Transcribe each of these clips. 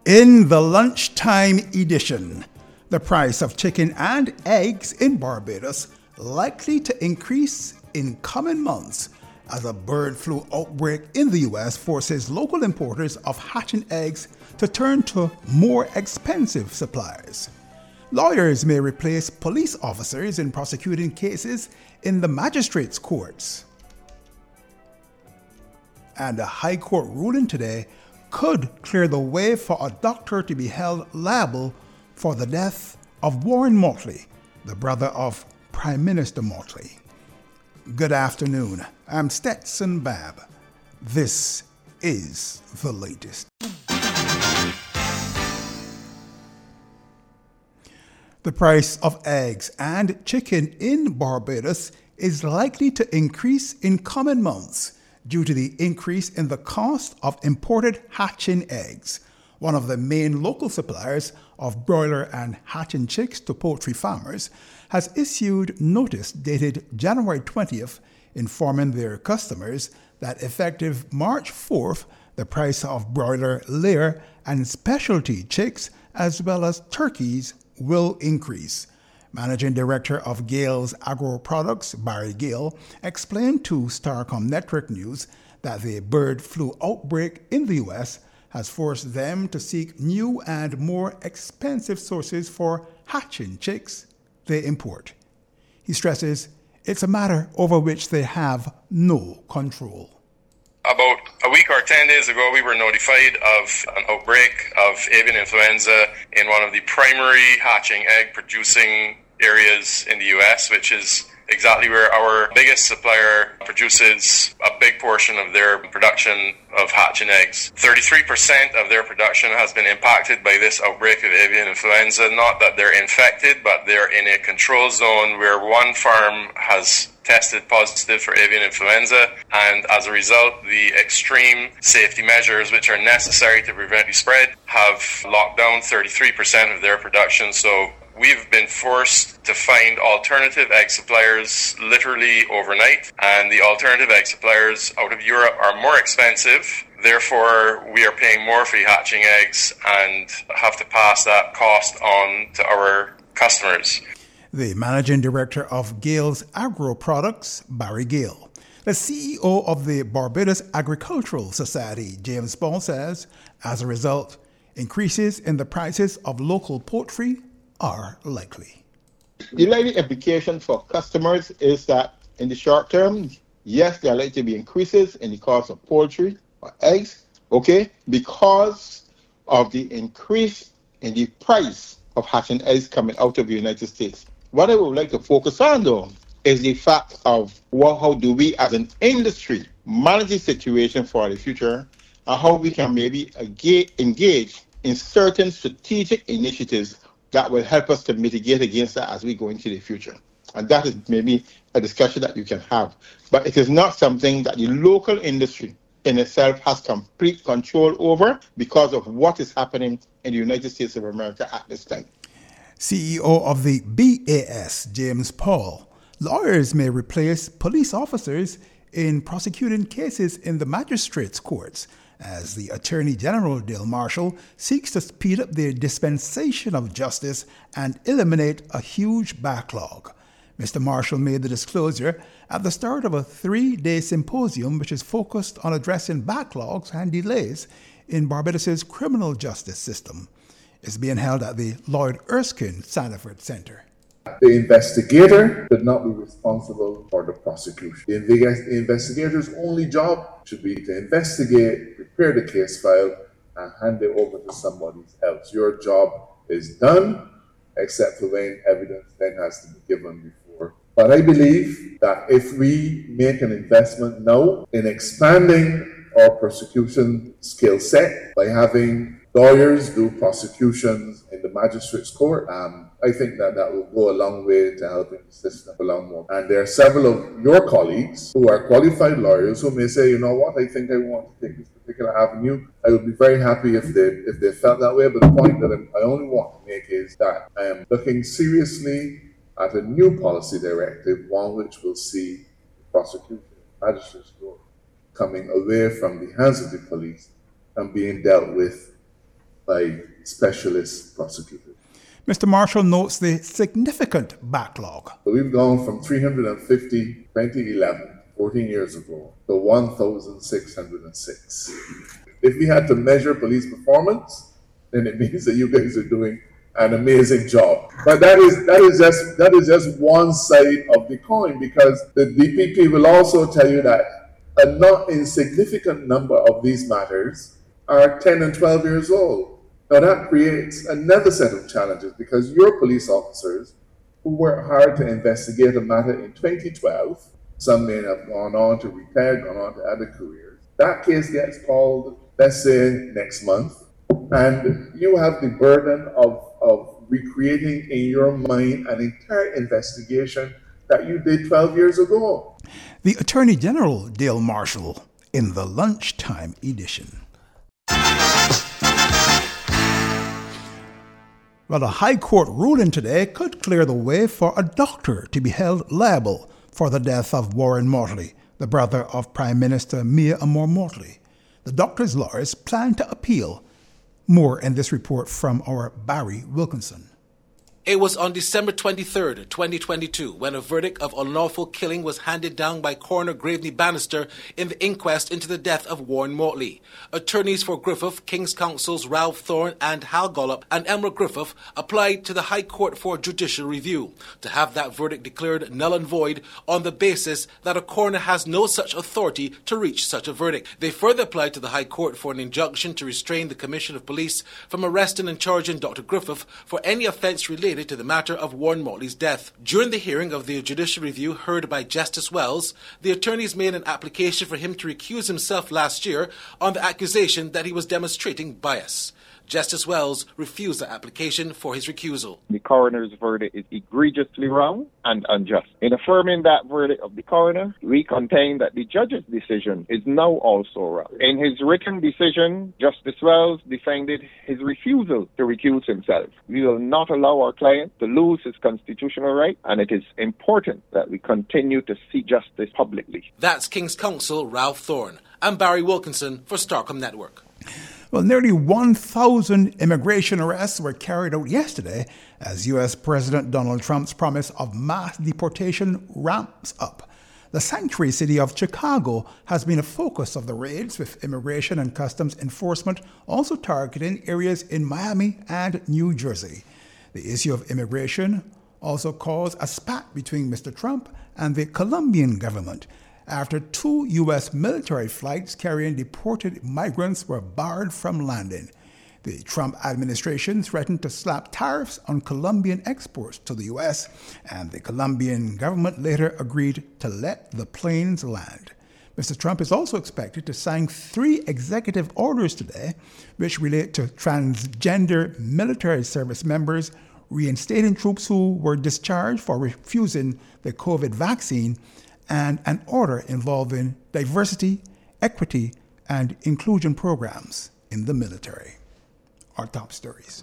In the lunchtime edition, the price of chicken and eggs in Barbados likely to increase in coming months as a bird flu outbreak in the U.S. forces local importers of hatching eggs to turn to more expensive suppliers. Lawyers may replace police officers in prosecuting cases in the magistrates' courts. And a High Court ruling today could clear the way for a doctor to be held liable for the death of Warren Motley, the brother of Prime Minister Motley. Good afternoon. I'm Stetson Babb. This is the latest. The price of eggs and chicken in Barbados is likely to increase in coming months due to the increase in the cost of imported hatching eggs. One of the main local suppliers of broiler and hatching chicks to poultry farmers has issued notice dated January 20th informing their customers that effective March 4th, the price of broiler, layer, and specialty chicks as well as turkeys will increase. Managing Director of Gales Agro Products, Barry Gale, explained to Starcom Network News that the bird flu outbreak in the U.S. has forced them to seek new and more expensive sources for hatching chicks they import. He stresses it's a matter over which they have no control. About a week or 10 days ago, we were notified of an outbreak of avian influenza in one of the primary hatching egg producing areas in the US, which is exactly where our biggest supplier produces a big portion of their production of hatching eggs. 33% of their production has been impacted by this outbreak of avian influenza. Not that they're infected, but they're in a control zone where one farm has tested positive for avian influenza, and as a result, the extreme safety measures which are necessary to prevent the spread have locked down 33% of their production. So we've been forced to find alternative egg suppliers literally overnight, and the alternative egg suppliers out of Europe are more expensive. Therefore, we are paying more for the hatching eggs and have to pass that cost on to our customers. The Managing Director of Gales Agro Products, Barry Gale. The CEO of the Barbados Agricultural Society, James Paul, says, as a result, increases in the prices of local poultry are likely. The likely implication for customers is that in the short term, yes, there are likely to be increases in the cost of poultry or eggs, because of the increase in the price of hatching eggs coming out of the United States. What I would like to focus on, though, is the fact of how do we as an industry manage the situation for the future, and how we can maybe engage in certain strategic initiatives that will help us to mitigate against that as we go into the future. And that is maybe a discussion that you can have. But it is not something that the local industry in itself has complete control over because of what is happening in the United States of America at this time. CEO of the BAS, James Paul. Lawyers may replace police officers in prosecuting cases in the magistrates' courts as the Attorney General, Dale Marshall, seeks to speed up the dispensation of justice and eliminate a huge backlog. Mr. Marshall made the disclosure at the start of a 3-day symposium which is focused on addressing backlogs and delays in Barbados' criminal justice system. It's being held at the Lloyd Erskine Sandiford Center. The investigator should not be responsible for the prosecution. The investigator's only job should be to investigate, prepare the case file, and hand it over to somebody else. Your job is done, except for when evidence then has to be given before. But I believe that if we make an investment now in expanding our prosecution skill set by having lawyers do prosecutions in the magistrates' court, I think that will go a long way to helping the system along more. And there are several of your colleagues who are qualified lawyers who may say, you know what, I think I want to take this particular avenue. I would be very happy if they felt that way. But the point that I only want to make is that I am looking seriously at a new policy directive, one which will see prosecution magistrates' court coming away from the hands of the police and being dealt with by specialist prosecutors. Mr. Marshall notes the significant backlog. So we've gone from 350 2011, 14 years ago, to 1,606. If we had to measure police performance, then it means that you guys are doing an amazing job. But that is just one side of the coin, because the DPP will also tell you that a not insignificant number of these matters are 10 and 12 years old. Now that creates another set of challenges, because your police officers who worked hard to investigate a matter in 2012, some may have gone on to retire, gone on to other careers. That case gets called, let's say, next month, and you have the burden of recreating in your mind an entire investigation that you did 12 years ago. The Attorney General, Dale Marshall, in the lunchtime edition. Well, a High Court ruling today could clear the way for a doctor to be held liable for the death of Warren Motley, the brother of Prime Minister Mia Moore-Motley. The doctor's lawyers plan to appeal. More in this report from our Barry Wilkinson. It was on December 23, 2022, when a verdict of unlawful killing was handed down by Coroner Graveney Bannister in the inquest into the death of Warren Motley. Attorneys for Griffith, King's Counsels Ralph Thorne and Hal Gollop and Emerald Griffith applied to the High Court for judicial review to have that verdict declared null and void on the basis that a coroner has no such authority to reach such a verdict. They further applied to the High Court for an injunction to restrain the Commission of Police from arresting and charging Dr. Griffith for any offence related to the matter of Warren Motley's death. During the hearing of the judicial review heard by Justice Wells, the attorneys made an application for him to recuse himself last year on the accusation that he was demonstrating bias. Justice Wells refused the application for his recusal. The coroner's verdict is egregiously wrong and unjust. In affirming that verdict of the coroner, we contend that the judge's decision is now also wrong. In his written decision, Justice Wells defended his refusal to recuse himself. We will not allow our client to lose his constitutional right, and it is important that we continue to seek justice publicly. That's King's Counsel Ralph Thorne. I'm Barry Wilkinson for Starcom Network. Well, nearly 1,000 immigration arrests were carried out yesterday as U.S. President Donald Trump's promise of mass deportation ramps up. The sanctuary city of Chicago has been a focus of the raids, with immigration and customs enforcement also targeting areas in Miami and New Jersey. The issue of immigration also caused a spat between Mr. Trump and the Colombian government, after 2 U.S. military flights carrying deported migrants were barred from landing. The Trump administration threatened to slap tariffs on Colombian exports to the U.S., and the Colombian government later agreed to let the planes land. Mr. Trump is also expected to sign 3 executive orders today, which relate to transgender military service members, reinstating troops who were discharged for refusing the COVID vaccine, and an order involving diversity, equity, and inclusion programs in the military. Our top stories.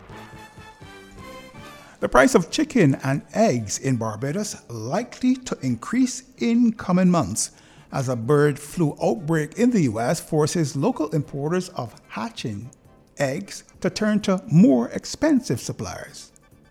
The price of chicken and eggs in Barbados likely to increase in coming months as a bird flu outbreak in the U.S. forces local importers of hatching eggs to turn to more expensive suppliers.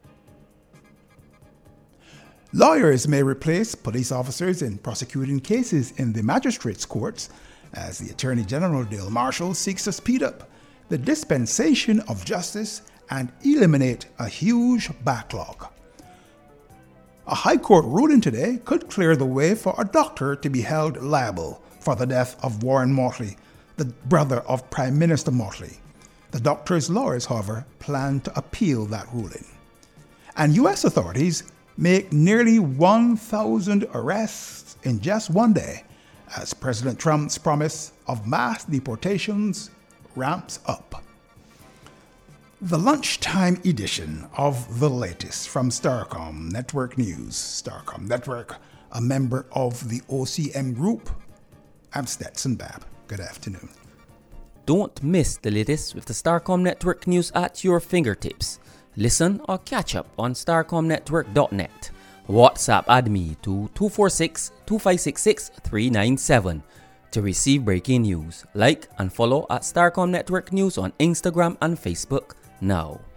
Lawyers may replace police officers in prosecuting cases in the magistrates' courts as the Attorney General Dale Marshall seeks to speed up the dispensation of justice and eliminate a huge backlog. A High Court ruling today could clear the way for a doctor to be held liable for the death of Warren Motley, the brother of Prime Minister Motley. The doctor's lawyers, however, plan to appeal that ruling. And U.S. authorities make nearly 1,000 arrests in just one day as President Trump's promise of mass deportations ramps up. The lunchtime edition of the latest from Starcom Network News. Starcom Network, a member of the OCM Group. I'm Stetson Babb. Good afternoon. Don't miss the latest with the Starcom Network News at your fingertips. Listen or catch up on starcomnetwork.net. WhatsApp add me to 246-2566-397. To receive breaking news, like and follow at Starcom Network News on Instagram and Facebook now.